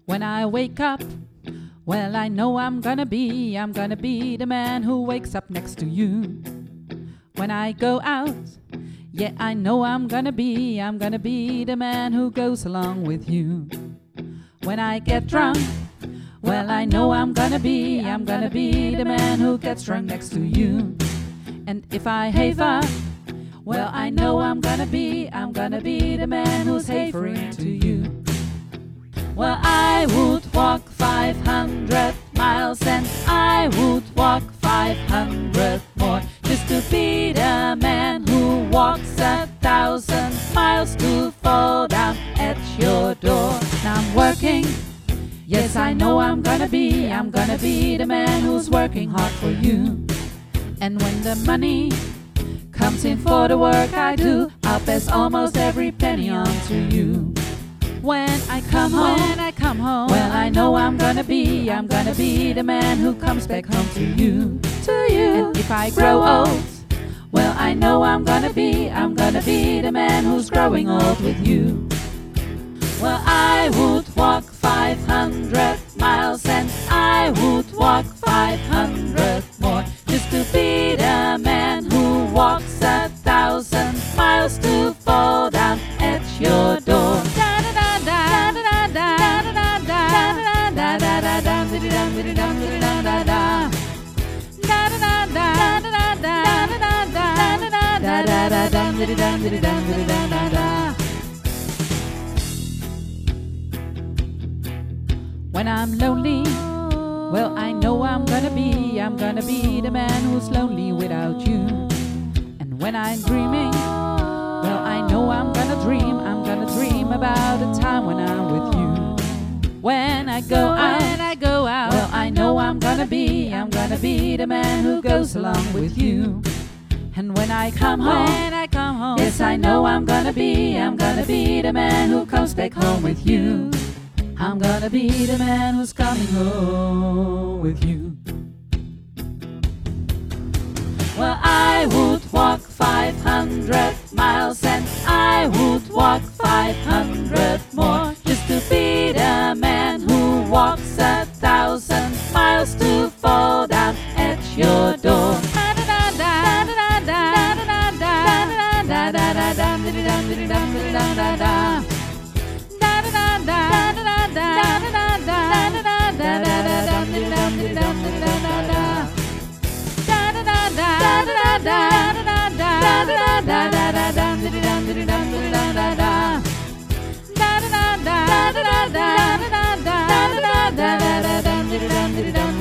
When I wake up, well, I know I'm gonna be the man who wakes up next to you. When I go out, yeah, I know I'm gonna be the man who goes along with you. When I get drunk, well, I know I'm gonna be the man who gets drunk next to you. And if I haver, well, I know I'm gonna be the man who's havering to you. Well, I would walk 500 miles and I would walk 500 more just to be the man who walks 1,000 miles to fall down at your door. Now I'm working, yes, I know I'm gonna be the man who's working hard for you. And when the money comes in for the work I do, I'll pass almost every penny on to you. When I come home, well, I know I'm gonna be the man who comes back home to you. And if I grow old, well, I know I'm gonna be the man who's growing old with you. Well, I would walk 500 miles and I would walk 500 more just to be the man who walks 1,000 miles to fall down at your door. When I'm lonely, well, I know I'm gonna be the man who's lonely without you. And when I'm dreaming, well, I know I'm gonna dream about the time when I'm with you. When I go out, well, I know I'm gonna be the man who goes along with you. And when I come home, yes, I know I'm gonna be the man who comes back home with you. I'm gonna be the man who's coming home with you. Well, I would walk 500 miles and I would walk 500 more just to be the man who walks 1,000 miles to fall down at your door. Da